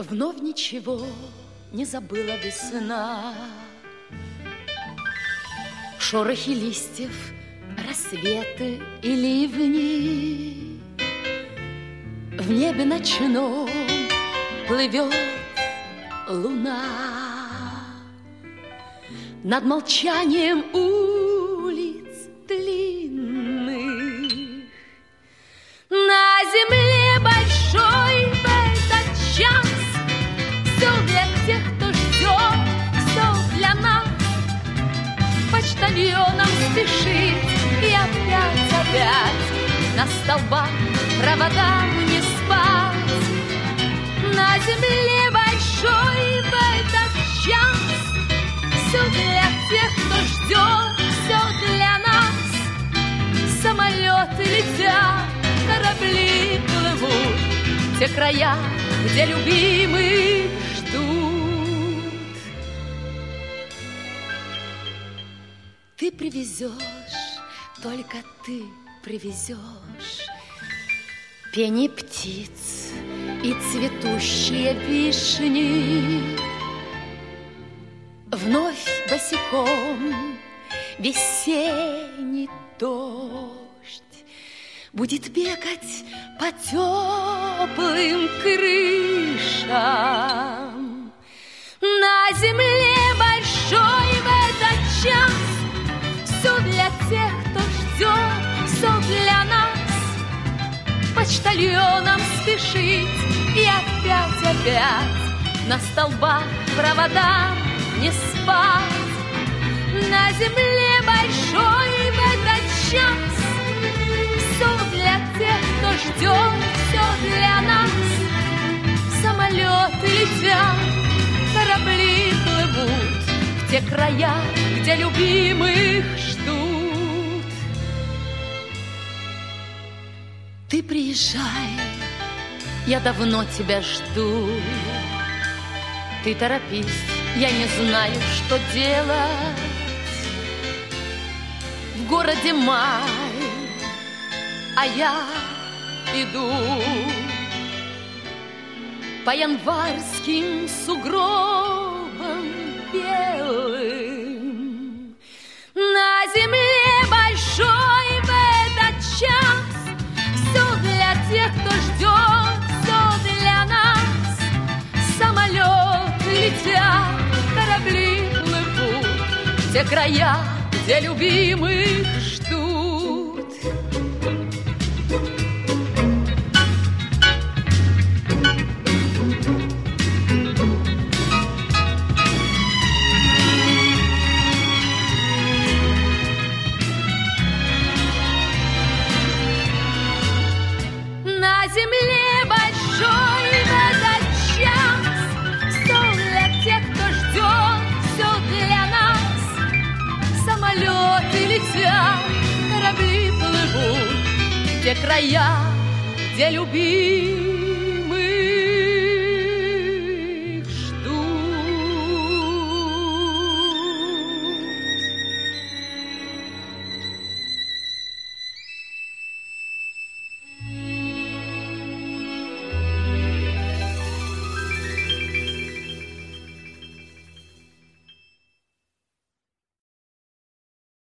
Вновь ничего не забыла весна. Шорохи листьев, рассветы и ливни. В небе ночном плывет луна. Над молчанием улиц длинных. На земле большой в этот час все для тех, кто ждет, все для нас. Почтальоном спешит и опять на столбах проводам не спать. На земле большой в этот час все для тех, кто ждет, все для нас. Самолеты летят, корабли плывут, те края, где любимых ждут. Ты привезешь, только ты привезешь пение птиц и цветущие вишни. Вновь босиком весенний дождь будет бегать по теплым крышам. На земле большой в этот час все для тех, кто ждет, все для нас. Почтальоном спешить и опять на столбах провода не спать. На земле большой в этот час все для тех, кто ждет, все для нас. Самолеты летят, корабли плывут в те края, где любимых ждут. Ты приезжай, я давно тебя жду. Ты торопись, я не знаю, что делать. В городе май, а я иду по январским сугробам белым. На земле большой в этот час все для тех, кто ждет, все для нас. Самолеты летят, корабли плывут в те края, где любимых ждут. На земле большой в этот час все для тех, кто ждет, все для нас. Самолеты летят, корабли плывут в те края, где любим.